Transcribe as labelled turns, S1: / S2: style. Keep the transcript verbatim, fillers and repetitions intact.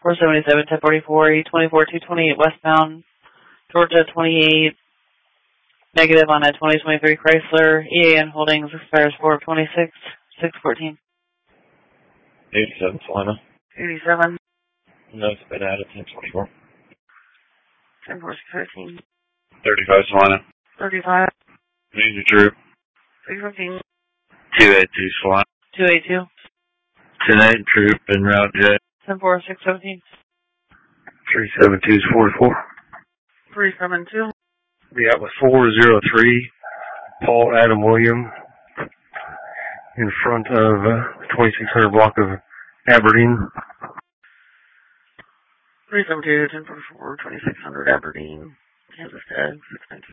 S1: four seventy-seven, ten forty-four, E twenty-four, two twenty-eight westbound, Georgia twenty-eight, negative on a twenty twenty-three Chrysler, E A N Holdings, expires four twenty-six, six fourteen.
S2: eighty-seven, Salina.
S1: eighty-seven.
S2: No, it's been added, ten twenty-four.
S1: ten four, six fifteen.
S2: thirty-five, Salina.
S1: thirty-five.
S2: Major Troop.
S1: six fifteen.
S2: two eighty-two, Salina.
S1: two eighty-two.
S2: ten eight, Troop, en route J.
S1: ten four, six seventeen.
S2: three seventy-two, forty-four.
S1: three seventy-two.
S2: We got with four oh three, Paul Adam William, in front of uh, twenty-six hundred block of Aberdeen.
S1: three seventy-two, ten forty-four, twenty-six hundred Aberdeen, Kansas Tag, six nineteen.